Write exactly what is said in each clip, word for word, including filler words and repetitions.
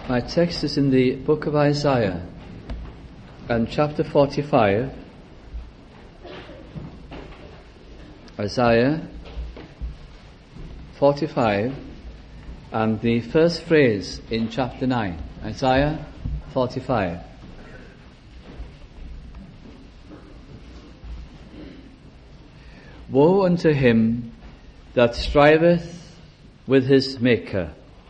My text is in the book of Isaiah and chapter forty-five. Isaiah forty-five and the first phrase in chapter nine. Isaiah forty-five. Woe unto him that striveth with his Maker.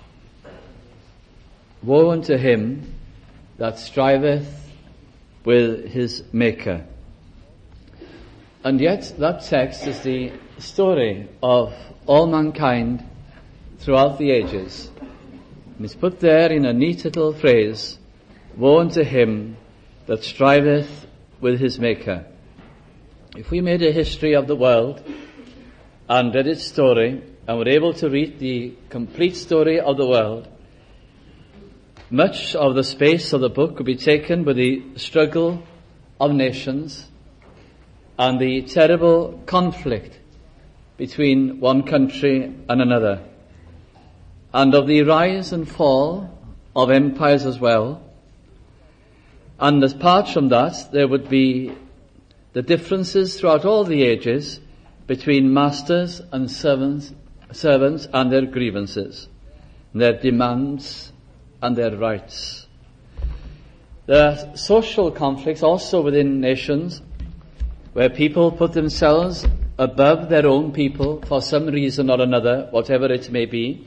Woe unto him that striveth with his Maker. And yet that text is the story of all mankind throughout the ages. And it's put there in a neat little phrase, woe unto him that striveth with his Maker. If we made a history of the world and read its story and were able to read the complete story of the world, much of the space of the book could be taken with the struggle of nations and the terrible conflict between one country and another, and of the rise and fall of empires as well. And apart from that, there would be the differences throughout all the ages between masters and servants, servants and their grievances, their demands and their rights. There are social conflicts also within nations where people put themselves above their own people for some reason or another, whatever it may be,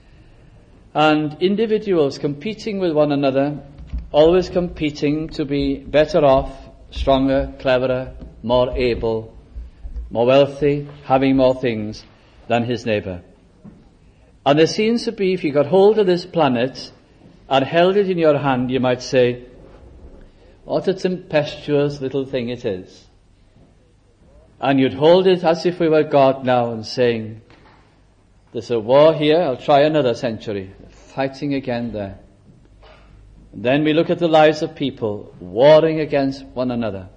and individuals competing with one another, always competing to be better off, stronger, cleverer, more able, more wealthy, having more things than his neighbour. And there seems to be, if you got hold of this planet and held it in your hand, you might say, what a tempestuous little thing it is. And you'd hold it as if we were God now and saying, there's a war here, I'll try another century. Fighting again there. And then we look at the lives of people warring against one another,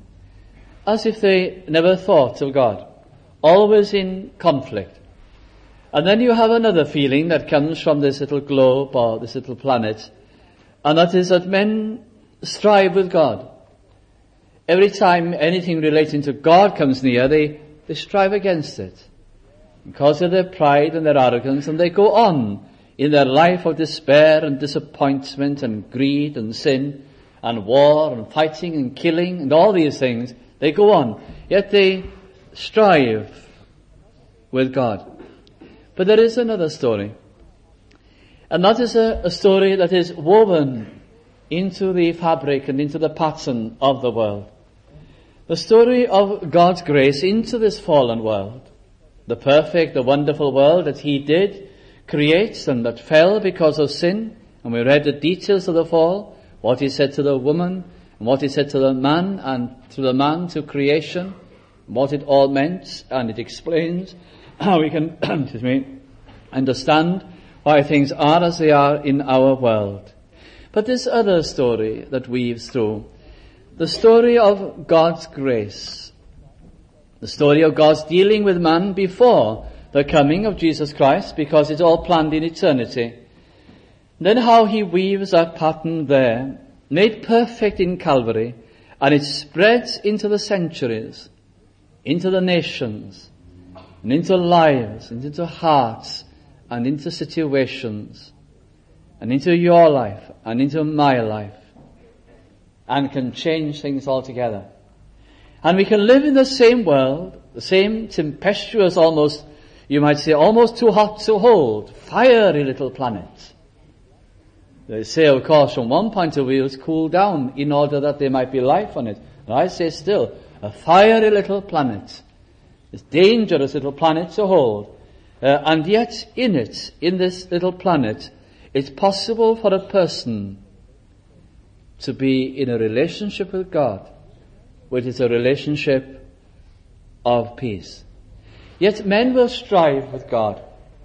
as if they never thought of God, always in conflict. And then you have another feeling that comes from this little globe or this little planet, and that is that men strive with God. Every time anything relating to God comes near, they, they strive against it because of their pride and their arrogance, and they go on in their life of despair and disappointment and greed and sin and war and fighting and killing and all these things. They go on, yet they strive with God. But there is another story, and that is a, a story that is woven into the fabric and into the pattern of the world. The story of God's grace into this fallen world, the perfect, the wonderful world that He did create and that fell because of sin. And we read the details of the fall, what He said to the woman, and what He said to the man, and to the man, to creation, what it all meant, and it explains how we can excuse me, understand why things are as they are in our world. But this other story that weaves through, the story of God's grace, the story of God's dealing with man before the coming of Jesus Christ, because it's all planned in eternity. Then how He weaves that pattern there, made perfect in Calvary, and it spreads into the centuries, into the nations, and into lives, and into hearts, and into situations, and into your life, and into my life, and can change things altogether. And we can live in the same world, the same tempestuous, almost, you might say, almost too hot to hold, fiery little planet. They say, of course, from one point of view, it's cooled down in order that there might be life on it. And I say still, a fiery little planet. This dangerous little planet to hold. Uh, and yet in it, in this little planet, it's possible for a person to be in a relationship with God, which is a relationship of peace. Yet men will strive with God.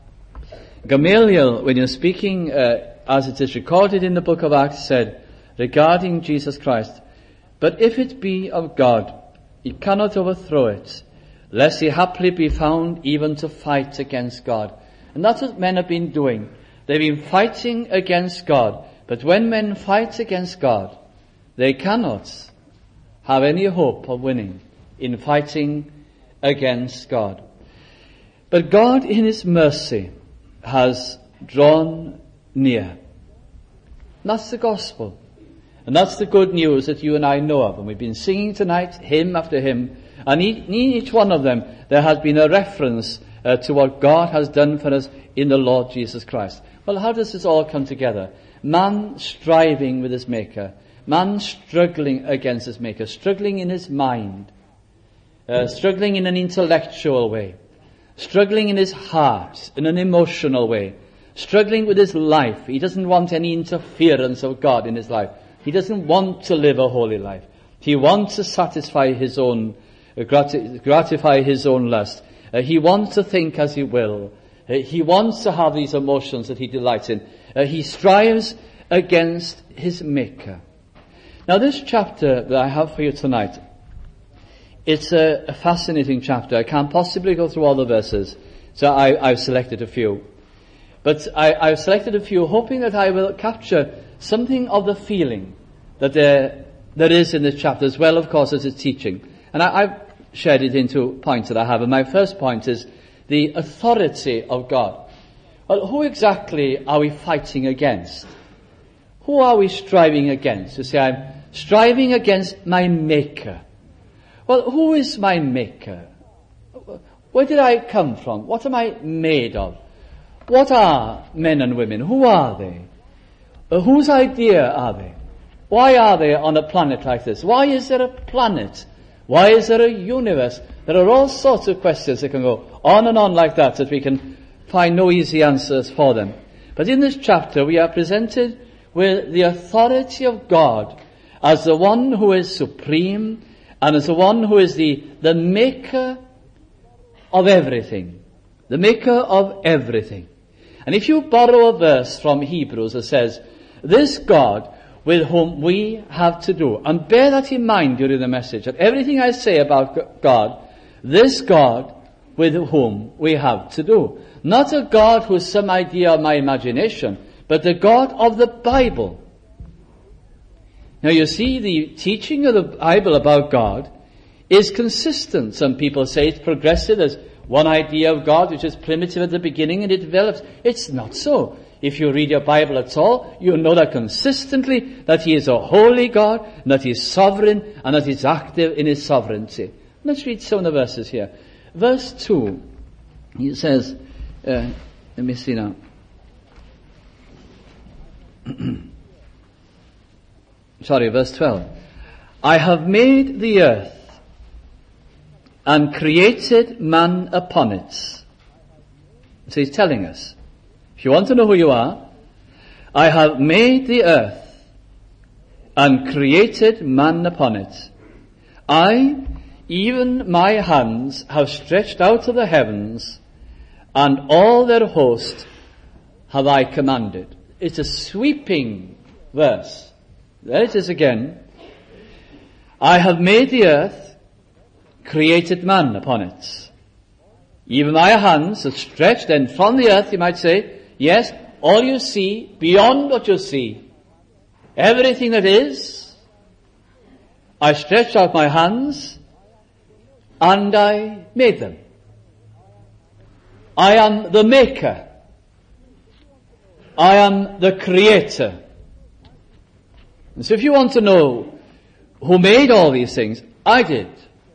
Gamaliel, when you're speaking, uh, as it is recorded in the book of Acts, said, regarding Jesus Christ, but if it be of God, He cannot overthrow it, lest he haply be found even to fight against God. And that's what men have been doing. They've been fighting against God. But when men fight against God, they cannot have any hope of winning in fighting against God. But God, in His mercy, has drawn near. And that's the gospel. And that's the good news that you and I know of. And we've been singing tonight, hymn after hymn. And in each one of them, there has been a reference uh, to what God has done for us in the Lord Jesus Christ. Well, how does this all come together? Man striving with his Maker. Man struggling against his Maker. Struggling in his mind. Uh, struggling in an intellectual way. Struggling in his heart, in an emotional way. Struggling with his life. He doesn't want any interference of God in his life. He doesn't want to live a holy life. He wants to satisfy his own, uh, grati- gratify his own lust. Uh, he wants to think as he will. Uh, he wants to have these emotions that he delights in. Uh, he strives against his Maker. Now this chapter that I have for you tonight, it's a, a fascinating chapter. I can't possibly go through all the verses, so I, I've selected a few. But I, I've selected a few hoping that I will capture something of the feeling that there, there is in this chapter, as well, of course, as its teaching. And I, I've shared it into points that I have. And my first point is the authority of God. Well, who exactly are we fighting against? Who are we striving against? You say, I'm striving against my Maker. Well, who is my Maker? Where did I come from? What am I made of? What are men and women? Who are they? Uh, whose idea are they? Why are they on a planet like this? Why is there a planet? Why is there a universe? There are all sorts of questions that can go on and on like that, that we can find no easy answers for them. But in this chapter we are presented with the authority of God as the one who is supreme and as the one who is the, the maker of everything. The maker of everything. And if you borrow a verse from Hebrews that says, this God with whom we have to do, and bear that in mind during the message, that everything I say about God, this God with whom we have to do. Not a God who is some idea of my imagination, but the God of the Bible. Now you see, the teaching of the Bible about God is consistent. Some people say it's progressive. There's one idea of God which is primitive at the beginning and it develops. It's not so. If you read your Bible at all, you know that consistently that He is a holy God, and that He is sovereign, and that He is active in His sovereignty. Let's read some of the verses here. Verse two, he says, uh, let me see now. Sorry, verse twelve. I have made the earth and created man upon it. So he's telling us, if you want to know who you are, I have made the earth and created man upon it. I, even my hands, have stretched out to the heavens, and all their host have I commanded. It's a sweeping verse. There it is again. I have made the earth, created man upon it. Even my hands are stretched, and from the earth, you might say, yes, all you see, beyond what you see, everything that is, I stretched out my hands, and I made them. I am the maker. I am the creator. And so if you want to know who made all these things, I did.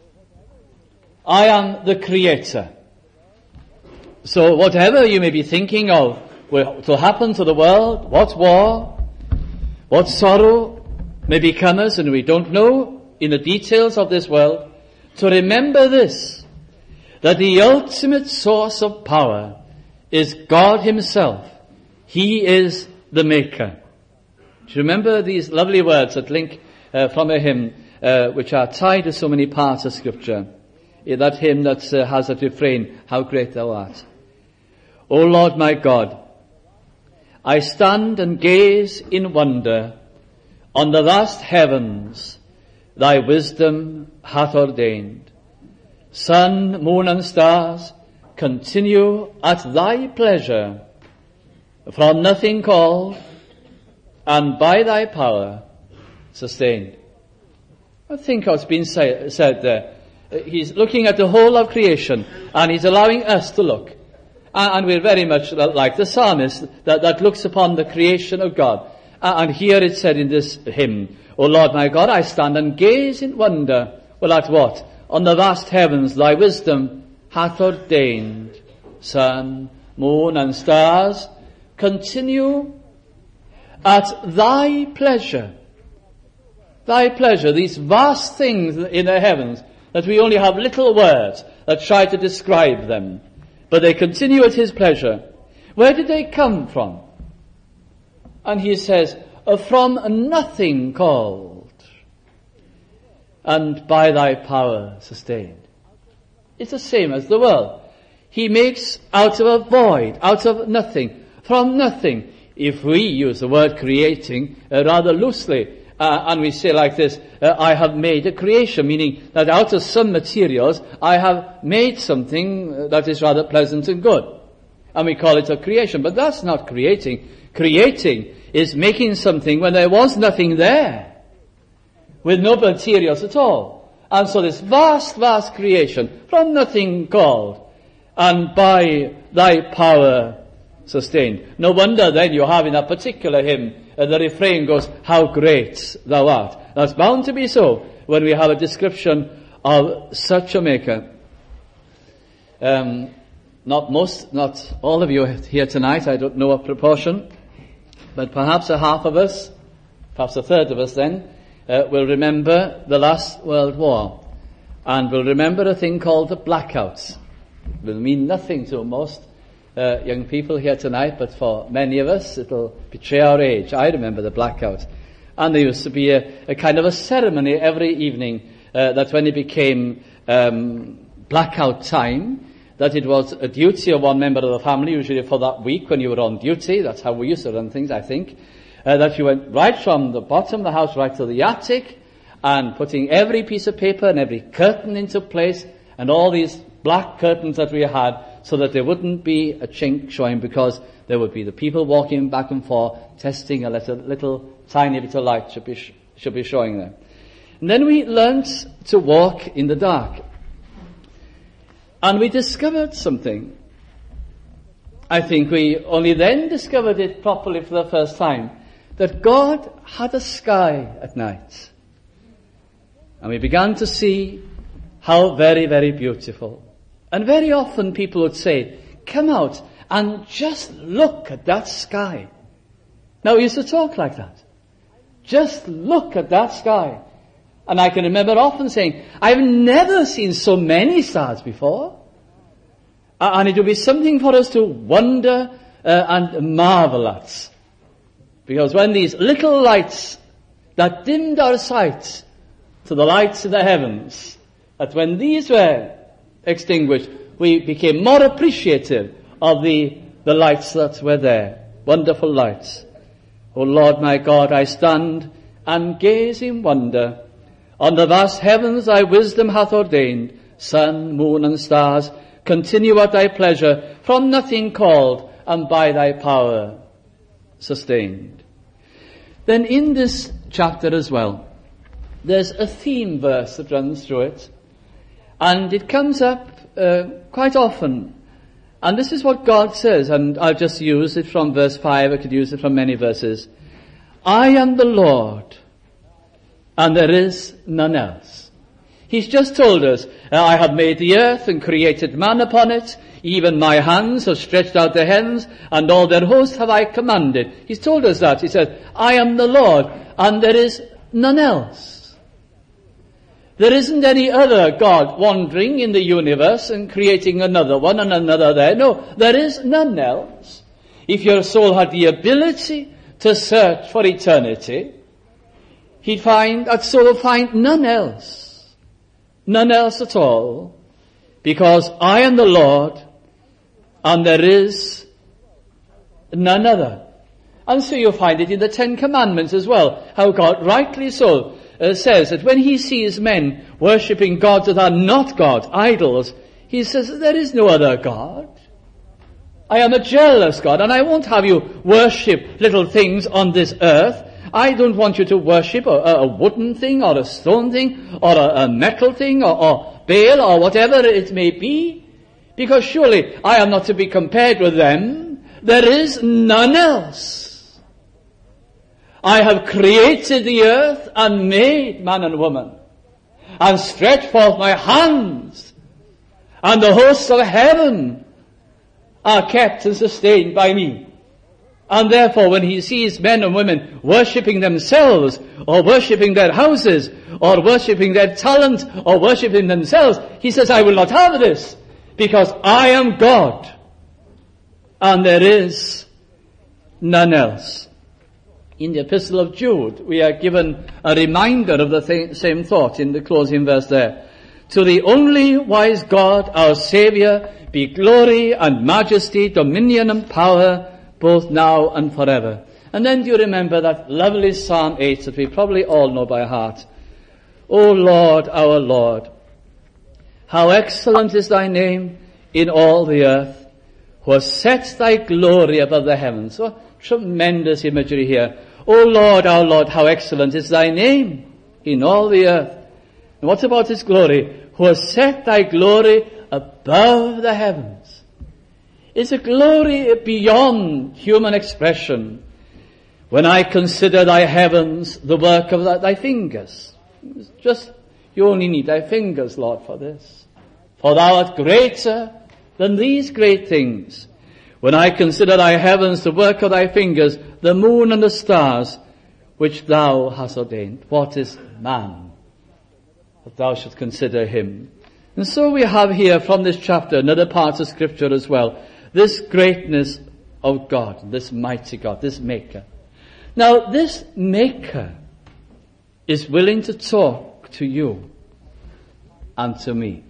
I am the creator. So whatever you may be thinking of will happen to the world, what war, what sorrow may become us, and we don't know in the details of this world, to remember this, that the ultimate source of power is God Himself. He is the Maker. Do you remember these lovely words that link uh, from a hymn, uh, which are tied to so many parts of Scripture? That hymn that uh, has that refrain, how great Thou art. O Lord my God, I stand and gaze in wonder on the vast heavens Thy wisdom hath ordained. Sun, moon, and stars continue at Thy pleasure from nothing called, and by thy power sustained. I think what's been say, said there. He's looking at the whole of creation, and he's allowing us to look. And, and we're very much like the psalmist that, that looks upon the creation of God. And, and here it said in this hymn, O Lord my God, I stand and gaze in wonder. Well, at what? On the vast heavens thy wisdom hath ordained. Sun, moon, and stars continue at thy pleasure. Thy pleasure, these vast things in the heavens, that we only have little words that try to describe them. But they continue at his pleasure. Where did they come from? And he says, from nothing called, and by thy power sustained. It's the same as the world. He makes out of a void, out of nothing, from nothing. If we use the word creating uh, rather loosely, uh, and we say like this, uh, I have made a creation, meaning that out of some materials, I have made something that is rather pleasant and good. And we call it a creation. But that's not creating. Creating is making something when there was nothing there, with no materials at all. And so this vast, vast creation, from nothing called, and by thy power sustained. No wonder then you have in that particular hymn, uh, the refrain goes, how great thou art. That's bound to be so when we have a description of such a maker. Um, not most, not all of you here tonight, I don't know a proportion, but perhaps a half of us, perhaps a third of us then, uh, will remember the last World War, and will remember a thing called the blackouts. It will mean nothing to most uh, young people here tonight, but for many of us it'll betray our age. I remember the blackout. And there used to be a, a kind of a ceremony every evening uh, that when it became um, blackout time, that it was a duty of one member of the family, usually for that week when you were on duty. That's how we used to run things, I think. Uh, that you went right from the bottom of the house right to the attic, and putting every piece of paper and every curtain into place, and all these black curtains that we had, so that there wouldn't be a chink showing, because there would be the people walking back and forth, testing a little, little tiny bit of light should be, sh- should be showing there. And then we learnt to walk in the dark. And we discovered something. I think we only then discovered it properly for the first time, that God had a sky at night. And we began to see how very, very beautiful. And very often people would say, come out and just look at that sky. Now we used to talk like that. Just look at that sky. And I can remember often saying, I've never seen so many stars before. Uh, and it would be something for us to wonder uh, and marvel at. Because when these little lights that dimmed our sight to the lights of the heavens, that when these were extinguished, we became more appreciative of the, the lights that were there. Wonderful lights. O Lord my God, I stand and gaze in wonder. On the vast heavens thy wisdom hath ordained. Sun, moon, and stars continue at thy pleasure, from nothing called, and by thy power sustained. Then in this chapter as well, there's a theme verse that runs through it, and it comes up uh, quite often. And this is what God says, and I'll just use it from verse five, I could use it from many verses. I am the Lord, and there is none else. He's just told us, I have made the earth and created man upon it. Even my hands have stretched out the heavens, and all their host have I commanded. He's told us that. He said, I am the Lord, and there is none else. There isn't any other God wandering in the universe and creating another one and another there. No, there is none else. If your soul had the ability to search for eternity, he'd find, that soul will find none else. None else at all. Because I am the Lord, and there is none other. And so you'll find it in the Ten Commandments as well, how God rightly so uh, says that when he sees men worshipping gods that are not God, idols, he says there is no other God. I am a jealous God, and I won't have you worship little things on this earth. I don't want you to worship a, a wooden thing or a stone thing or a, a metal thing or, or Baal or whatever it may be, because surely I am not to be compared with them. There is none else. I have created the earth and made man and woman and stretched forth my hands, and the hosts of heaven are kept and sustained by me. And therefore, when he sees men and women worshipping themselves, or worshipping their houses, or worshipping their talent, or worshipping themselves, he says, I will not have this, because I am God, and there is none else. In the Epistle of Jude, we are given a reminder of the th- same thought in the closing verse there. To the only wise God, our Saviour, be glory and majesty, dominion and power, both now and forever. And then do you remember that lovely Psalm eight that we probably all know by heart? O Lord, our Lord, how excellent is thy name in all the earth, who has set thy glory above the heavens. So tremendous imagery here. O Lord, our Lord, how excellent is thy name in all the earth. And what about his glory? Who has set thy glory above the heavens. It's a glory beyond human expression. When I consider thy heavens, the work of thy fingers. It's just, you only need thy fingers, Lord, for this. For thou art greater than these great things. When I consider thy heavens, the work of thy fingers, the moon and the stars, which thou hast ordained. What is man, that thou shouldst consider him? And so we have here from this chapter, another part of Scripture as well, this greatness of God, this mighty God, this Maker. Now, this Maker is willing to talk to you and to me.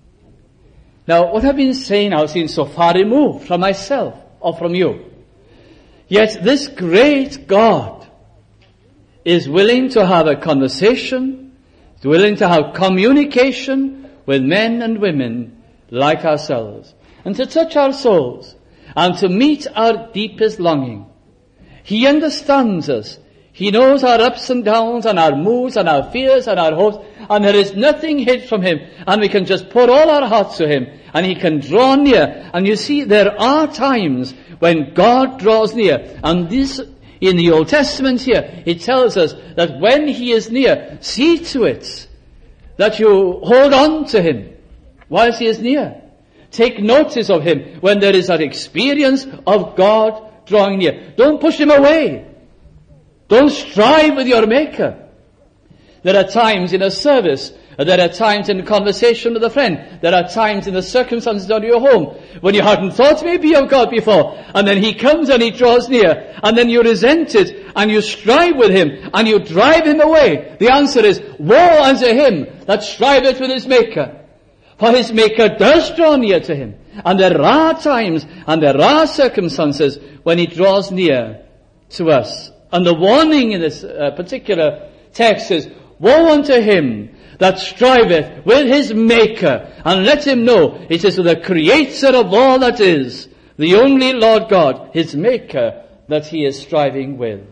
Now, what I've been saying now seems so far removed from myself or from you. Yet this great God is willing to have a conversation, is willing to have communication with men and women like ourselves, and to touch our souls, and to meet our deepest longing. He understands us. He knows our ups and downs, and our moods, and our fears, and our hopes, and there is nothing hid from him, and we can just pour all our hearts to him, and he can draw near. And you see, there are times when God draws near, and this, in the Old Testament here, it tells us that when he is near, see to it that you hold on to him whilst he is near. Take notice of him when there is that experience of God drawing near. Don't push him away. Don't strive with your Maker. There are times in a service, there are times in a conversation with a friend, there are times in the circumstances of your home when you hadn't thought maybe of God before, and then he comes and he draws near, and then you resent it, and you strive with him, and you drive him away. The answer is, woe unto him that striveth with his Maker. For his Maker does draw near to him. And there are times and there are circumstances when he draws near to us. And the warning in this uh, particular text is, woe unto him that striveth with his Maker. And let him know it is the Creator of all that is, the only Lord God, his Maker, that he is striving with.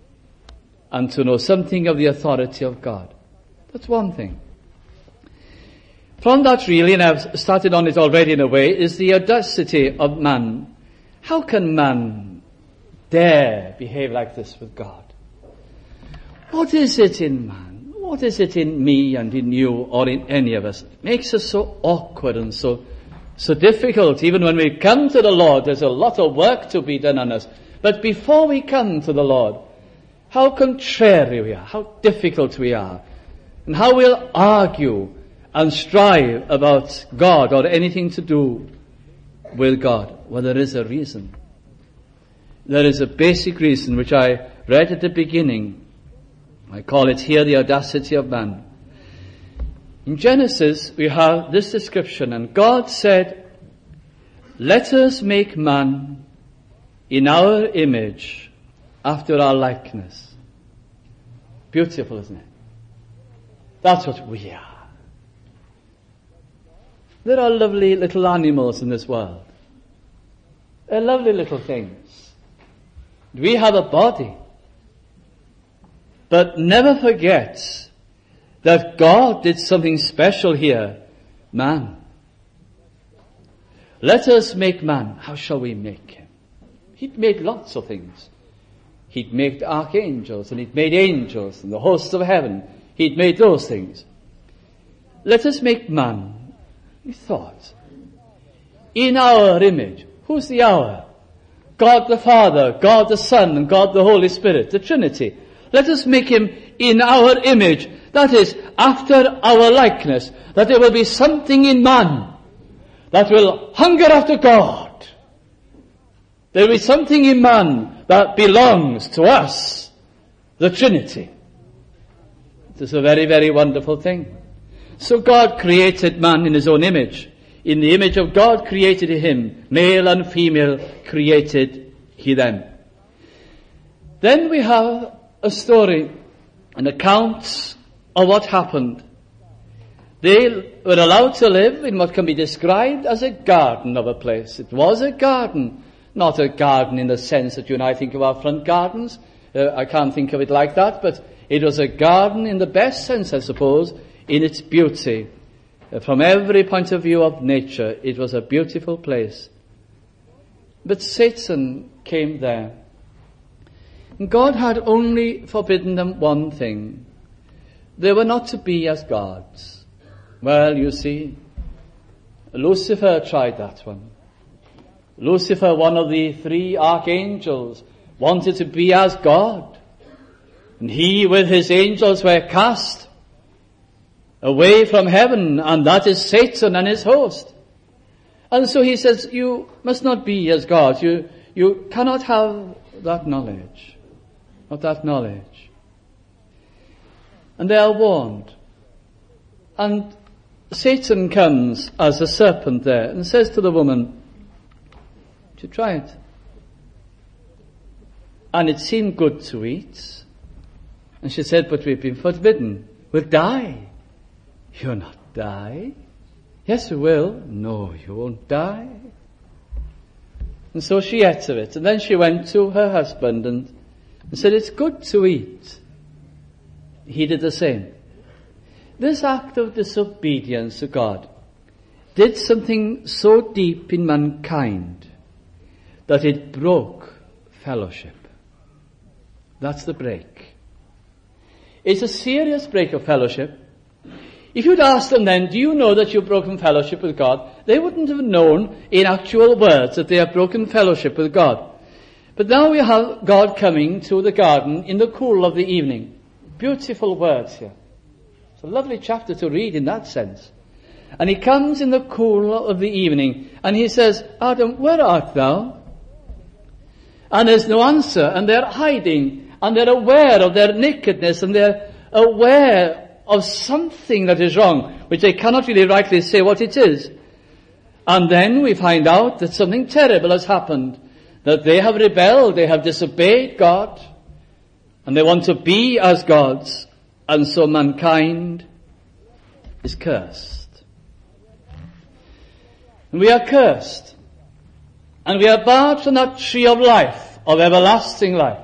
And to know something of the authority of God. That's one thing. From that really, and I've started on it already in a way, is the audacity of man. How can man dare behave like this with God? What is it in man? What is it in me and in you or in any of us? It makes us so awkward and so, so difficult. Even when we come to the Lord, there's a lot of work to be done on us. But before we come to the Lord, how contrary we are, how difficult we are, and how we'll argue and strive about God or anything to do with God. Well, there is a reason. There is a basic reason which I read at the beginning. I call it here the audacity of man. In Genesis, we have this description, and God said, let us make man in our image, after our likeness. Beautiful, isn't it? That's what we are. There are lovely little animals in this world. They're lovely little things. We have a body. But never forget that God did something special here. Man. Let us make man. How shall we make him? He'd made lots of things. He'd made archangels, and he'd made angels, and the hosts of heaven. He'd made those things. Let us make man, he thought, in our image. Who's the our? God the Father, God the Son, and God the Holy Spirit, the Trinity. Let us make him in our image. That is, after our likeness. That there will be something in man that will hunger after God. There will be something in man that belongs to us, the Trinity. It is a very, very wonderful thing. So God created man in his own image. In the image of God created he him. Male and female created he them. Then we have a story, an account of what happened. They were allowed to live in what can be described as a garden of a place. It was a garden, not a garden in the sense that you and I think of our front gardens. Uh, I can't think of it like that, but it was a garden in the best sense, I suppose, in its beauty. Uh, from every point of view of nature, it was a beautiful place. But Satan came there. And God had only forbidden them one thing. They were not to be as gods. Well, you see, Lucifer tried that one. Lucifer, one of the three archangels, wanted to be as God. And he with his angels were cast away from heaven, and that is Satan and his host. And so he says, you must not be as God. You, you cannot have that knowledge. Not that knowledge. And they are warned. And Satan comes as a serpent there and says to the woman, "To try it." And it seemed good to eat. And she said, "But we've been forbidden. We'll die." "You'll not die." "Yes, we will." "No, you won't die." And so she ate of it. And then she went to her husband and, and said, "It's good to eat." He did the same. This act of disobedience to God did something so deep in mankind that it broke fellowship. That's the break. It's a serious break of fellowship. If you'd asked them then, do you know that you've broken fellowship with God? They wouldn't have known in actual words that they have broken fellowship with God. But now we have God coming to the garden in the cool of the evening. Beautiful words here. It's a lovely chapter to read in that sense. And he comes in the cool of the evening and he says, "Adam, where art thou?" And there's no answer, and they're hiding, and they're aware of their nakedness, and they're aware of something that is wrong, which they cannot really rightly say what it is. And then we find out that something terrible has happened, that they have rebelled, they have disobeyed God, and they want to be as gods, and so mankind is cursed. And we are cursed, and we are barred from that tree of life, of everlasting life.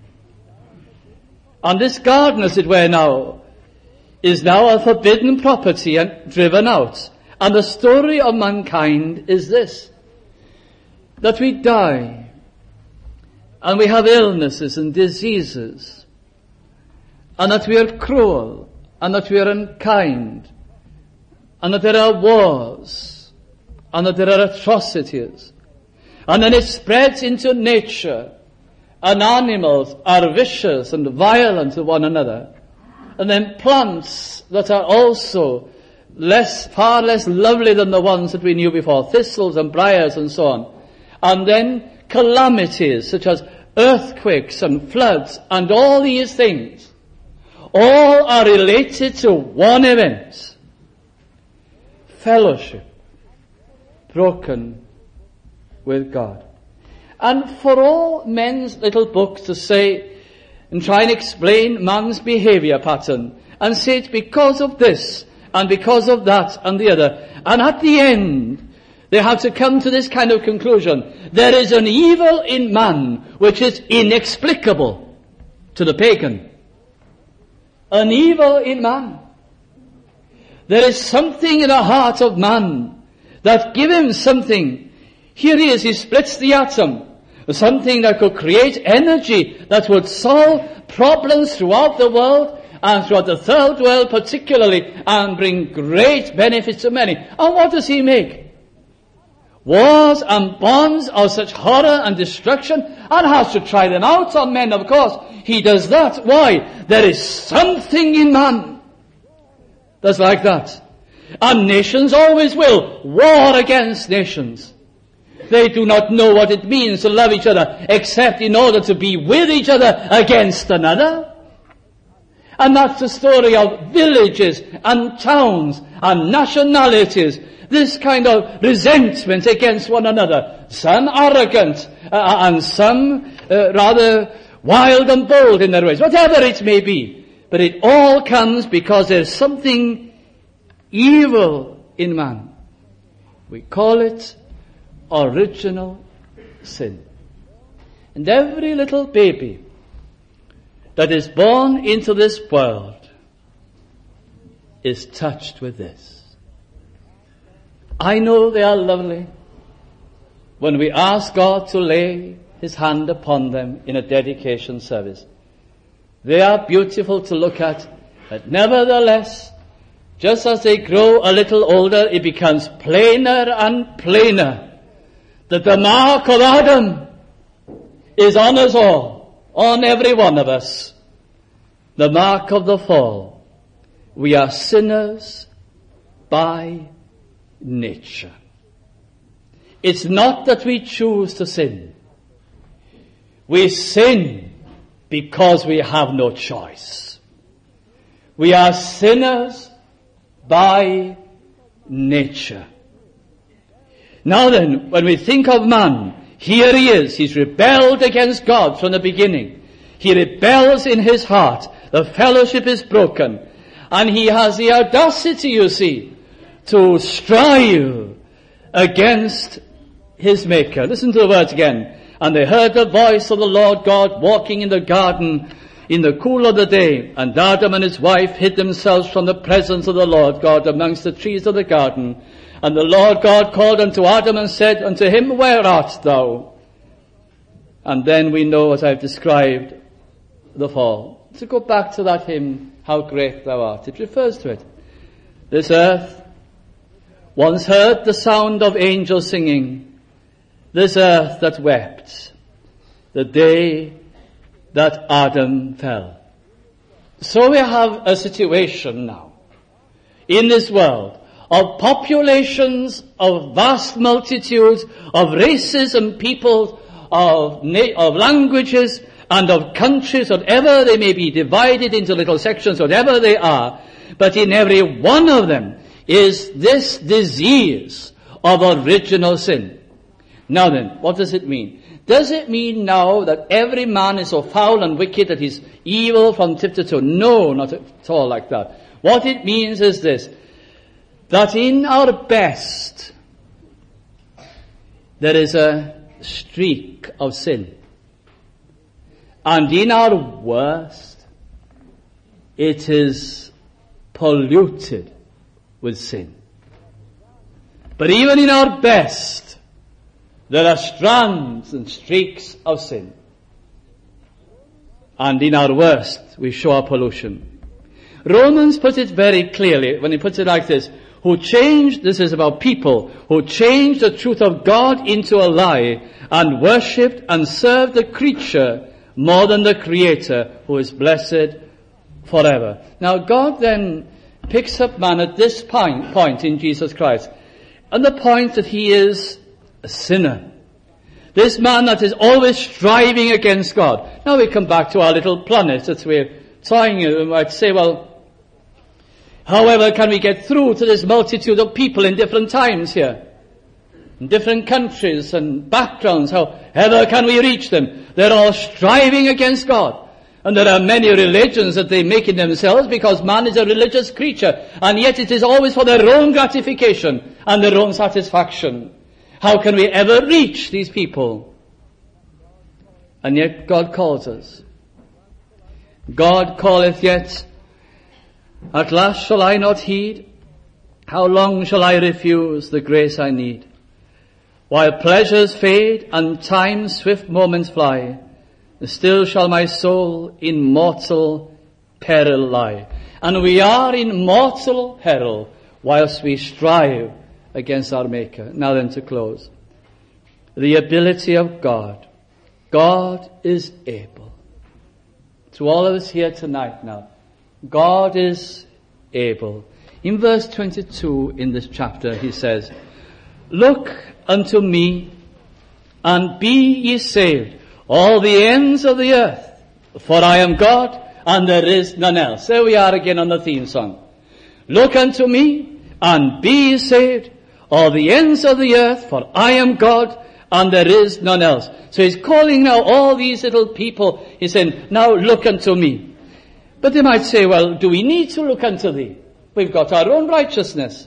And this garden, as it were now, is now a forbidden property and driven out. And the story of mankind is this, that we die, and we have illnesses and diseases, and that we are cruel, and that we are unkind, and that there are wars, and that there are atrocities. And then it spreads into nature, and animals are vicious and violent to one another. And then plants that are also less, far less lovely than the ones that we knew before, thistles and briars and so on. And then calamities such as earthquakes and floods and all these things, all are related to one event. Fellowship broken with God. And for all men's little books to say and try and explain man's behavior pattern and say it's because of this and because of that and the other, and at the end they have to come to this kind of conclusion. There is an evil in man which is inexplicable to the pagan. An evil in man. There is something in the heart of man that give him something. Here he is, he splits the atom. Something that could create energy that would solve problems throughout the world and throughout the third world particularly, and bring great benefits to many. And what does he make? Wars and bonds of such horror and destruction, and has to try them out on men, of course. He does that. Why? There is something in man that's like that. And nations always will war against nations. They do not know what it means to love each other except in order to be with each other against another. And that's the story of villages and towns and nationalities. This kind of resentment against one another. Some arrogant uh, and some uh, rather wild and bold in their ways. Whatever it may be. But it all comes because there's something evil in man. We call it original sin. And every little baby that is born into this world is touched with this. I know they are lovely when we ask God to lay His hand upon them in a dedication service. They are beautiful to look at, but nevertheless, just as they grow a little older, it becomes plainer and plainer that the mark of Adam is on us all, on every one of us. The mark of the fall. We are sinners by nature. It's not that we choose to sin. We sin because we have no choice. We are sinners by nature. Now then, when we think of man, here he is. He's rebelled against God from the beginning. He rebels in his heart. The fellowship is broken. And he has the audacity, you see, to strive against his Maker. Listen to the words again. And they heard the voice of the Lord God walking in the garden in the cool of the day. And Adam and his wife hid themselves from the presence of the Lord God amongst the trees of the garden. And the Lord God called unto Adam and said unto him, Where art thou? And then we know, as I've described, the fall. To go back to that hymn, How Great Thou Art. It refers to it. This earth once heard the sound of angels singing. This earth that wept the day that Adam fell. So we have a situation now in this world of populations, of vast multitudes, of races and peoples, of, na- of languages and of countries, whatever they may be, divided into little sections, whatever they are. But in every one of them is this disease of original sin. Now then, what does it mean? Does it mean now that every man is so foul and wicked that he's evil from tip to toe? No, not at all like that. What it means is this, that in our best there is a streak of sin. And in our worst it is polluted with sin. But even in our best there are strands and streaks of sin. And in our worst we show our pollution. Romans puts it very clearly when he puts it like this, who changed, this is about people, who changed the truth of God into a lie and worshipped and served the creature more than the Creator, who is blessed forever. Now God then picks up man at this point, point in Jesus Christ, and the point that he is a sinner. This man that is always striving against God. Now we come back to our little planet that we're trying, we might say, well, however can we get through to this multitude of people in different times here? In different countries and backgrounds, however can we reach them? They're all striving against God. And there are many religions that they make in themselves because man is a religious creature. And yet it is always for their own gratification and their own satisfaction. How can we ever reach these people? And yet God calls us. God calleth yet, at last shall I not heed? How long shall I refuse the grace I need? While pleasures fade and time's swift moments fly, still shall my soul in mortal peril lie. And we are in mortal peril whilst we strive against our Maker. Now then, to close. The ability of God. God is able. To all of us here tonight now, God is able. In verse twenty-two in this chapter, he says, Look unto me, and be ye saved, all the ends of the earth, for I am God, and there is none else. There we are again on the theme song. Look unto me, and be ye saved, all the ends of the earth, for I am God, and there is none else. So he's calling now all these little people. He's saying, now look unto me. But they might say, well, do we need to look unto thee? We've got our own righteousness.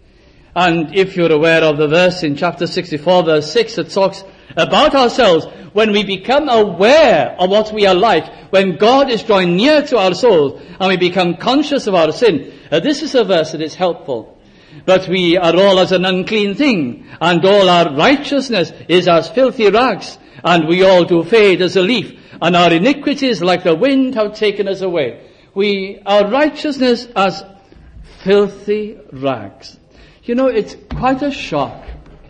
And if you're aware of the verse in chapter sixty-four, verse six, that talks about ourselves, when we become aware of what we are like, when God is drawing near to our souls, and we become conscious of our sin, uh, this is a verse that is helpful. But we are all as an unclean thing, and all our righteousness is as filthy rags, and we all do fade as a leaf, and our iniquities like the wind have taken us away. We, our righteousness as filthy rags. You know, it's quite a shock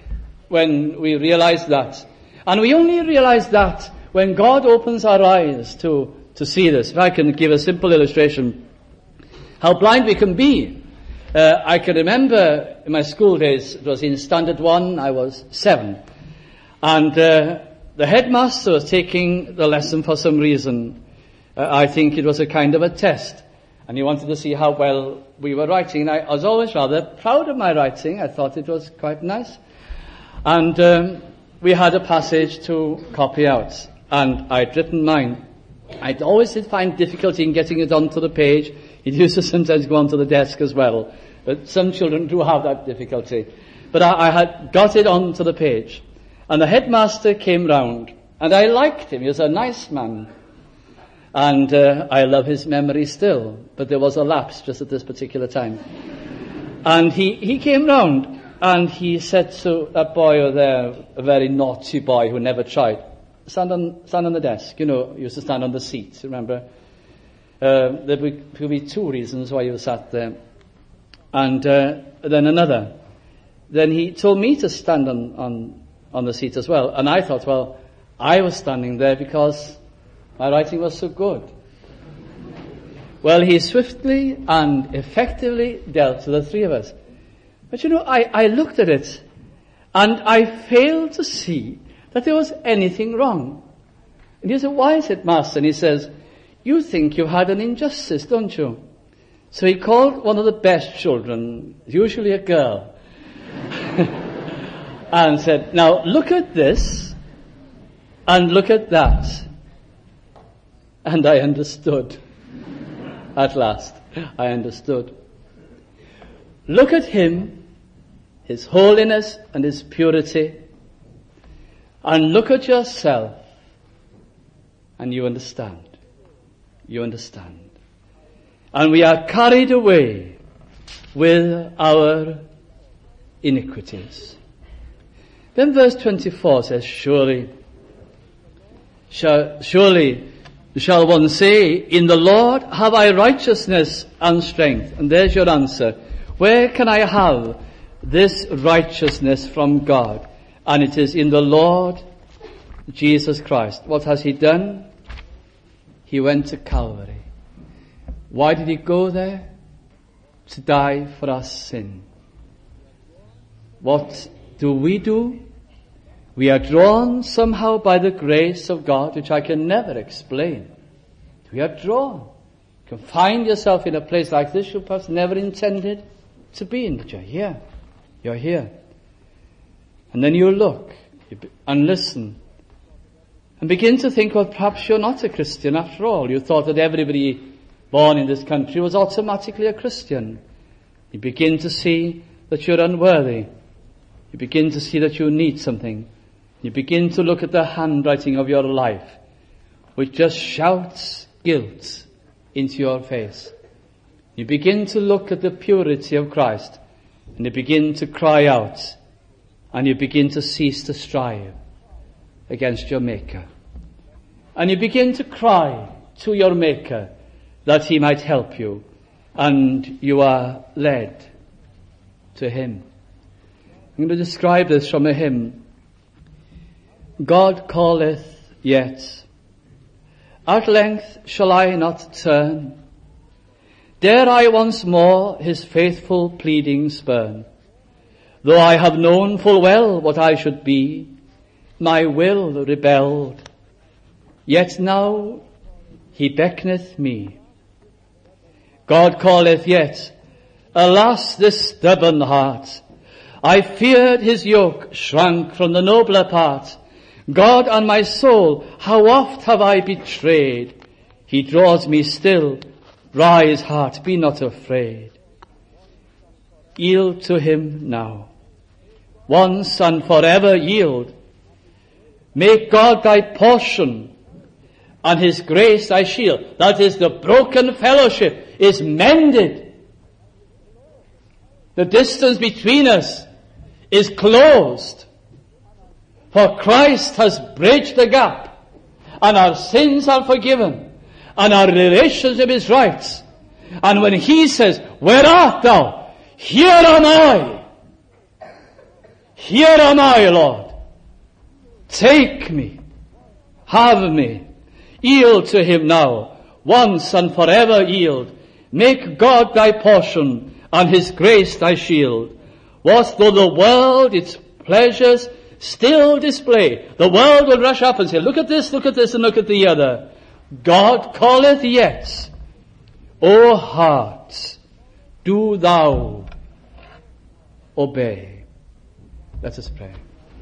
when we realize that. And we only realize that when God opens our eyes to, to see this. If I can give a simple illustration, how blind we can be. Uh, I can remember in my school days, it was in standard one, I was seven. And uh, the headmaster was taking the lesson for some reason. Uh, I think it was a kind of a test. And he wanted to see how well we were writing. And I, I was always rather proud of my writing. I thought it was quite nice. And um, we had a passage to copy out. And I'd written mine. I'd always did find difficulty in getting it onto the page. It used to sometimes go onto the desk as well. But some children do have that difficulty. But I, I had got it onto the page. And the headmaster came round. And I liked him. He was a nice man. And uh, I love his memory still. But there was a lapse just at this particular time. And he, he came round. And he said to that boy over there, a very naughty boy who never tried, stand on, stand on the desk. You know, he used to stand on the seat, remember? Uh, there would be two reasons why you sat there. And uh, then another. Then he told me to stand on, on, on the seat as well. And I thought, well, I was standing there because my writing was so good. Well, he swiftly and effectively dealt with the three of us. But you know, I, I looked at it and I failed to see that there was anything wrong. And he said, why is it, Master? And he says, you think you had an injustice, don't you? So he called one of the best children, usually a girl, and said, now look at this and look at that. And I understood. At last, I understood. Look at him, his holiness and his purity, and look at yourself, and you understand. You understand. And we are carried away with our iniquities. Then verse twenty-four says, Surely, shall, surely shall one say, in the Lord have I righteousness and strength. And there's your answer. Where can I have this righteousness from God? And it is in the Lord Jesus Christ. What has he done? He went to Calvary. Why did he go there? To die for our sin. What do we do? We are drawn somehow by the grace of God, which I can never explain. We are drawn. You can find yourself in a place like this you perhaps never intended to be in, but you're here. You're here. And then you look and listen and begin to think, well, perhaps you're not a Christian after all. You thought that everybody born in this country was automatically a Christian. You begin to see that you're unworthy. You begin to see that you need something. You begin to look at the handwriting of your life, which just shouts guilt into your face. You begin to look at the purity of Christ, and you begin to cry out, and you begin to cease to strive against your Maker. And you begin to cry to your Maker that he might help you, and you are led to him. I'm going to describe this from a hymn. God calleth yet, at length shall I not turn? Dare I once more his faithful pleading spurn? Though I have known full well what I should be, my will rebelled, yet now he beckoneth me. God calleth yet, alas, this stubborn heart! I feared his yoke shrank from the nobler part. God and my soul, how oft have I betrayed? He draws me still. Rise, heart, be not afraid. Yield to him now. Once and forever yield. Make God thy portion, and his grace thy shield. That is, the broken fellowship is mended. The distance between us is closed. For Christ has bridged the gap, and our sins are forgiven, and our relationship is right. And when he says, where art thou? Here am I. Here am I, Lord. Take me. Have me. Yield to him now. Once and forever yield. Make God thy portion, and his grace thy shield. What though the world its pleasures still display? The world will rush up and say, look at this, look at this, and look at the other. God calleth yet. O heart, do thou obey. Let us pray.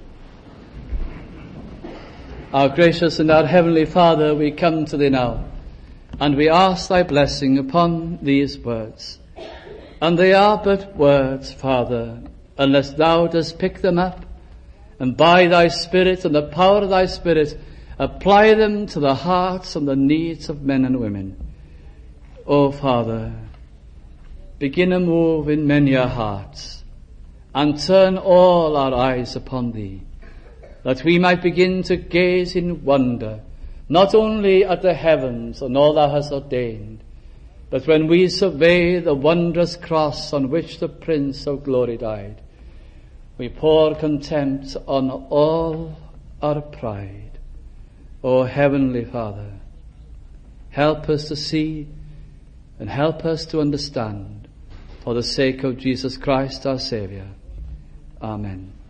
Our gracious and our heavenly Father, we come to thee now, and we ask thy blessing upon these words. And they are but words, Father, unless thou dost pick them up, and by thy Spirit and the power of thy Spirit, apply them to the hearts and the needs of men and women. O Father, begin a move in many a heart, and turn all our eyes upon thee, that we might begin to gaze in wonder, not only at the heavens and all thou hast ordained, but when we survey the wondrous cross on which the Prince of Glory died, we pour contempt on all our pride. O Heavenly Father, help us to see and help us to understand, for the sake of Jesus Christ our Saviour. Amen.